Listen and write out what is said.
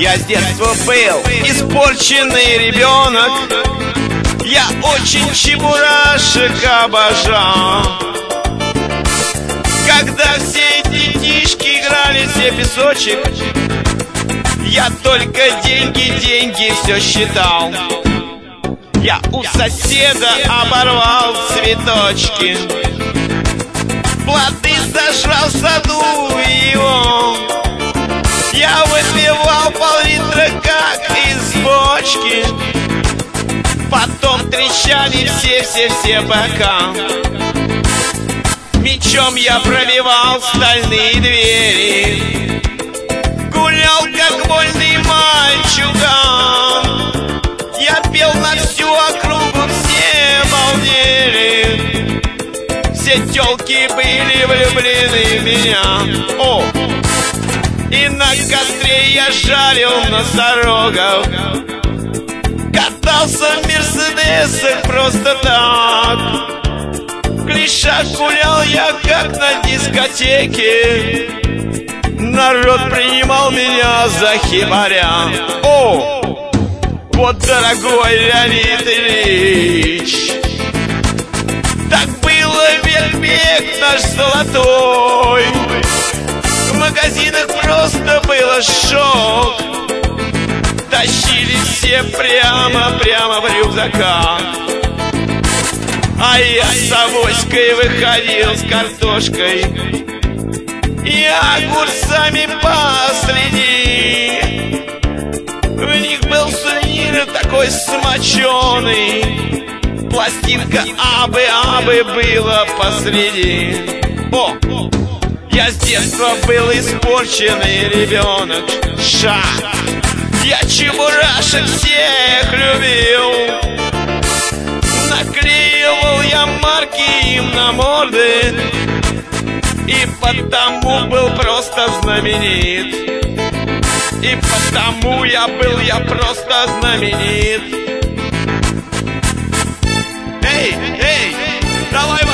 Я с детства был испорченный ребенок. Я очень чебурашек обожал. Когда все детишки играли все песочек, я только деньги, деньги все считал. Я у соседа оборвал цветочки, плоды сожрал в саду его. Я выпивал пол-литра, как из бочки. Потом трещали все бока. Мечом я пробивал стальные двери. Гулял, как вольный мальчуган. Я пел на всю округу, все балдели. Все тёлки были влюблены в меня. О! И на костре я жарил носорогов. Катался в мерседесах просто так. В клишах гулял я, как на дискотеке. Народ принимал меня за хибаря. О! Вот, дорогой Леонид Ильич, так было век наш золотой. В магазинах просто было шок. Тащили все прямо в рюкзаках. А я с авоськой выходил с картошкой и огурцами посреди. В них был сувенир такой смоченый. Пластинка абы была посреди. О! Я с детства был испорченный ребенок. Ша! Я чебурашек всех любил. Наклеивал я марки им на морды. И потому был просто знаменит. И потому я просто знаменит. Эй, давай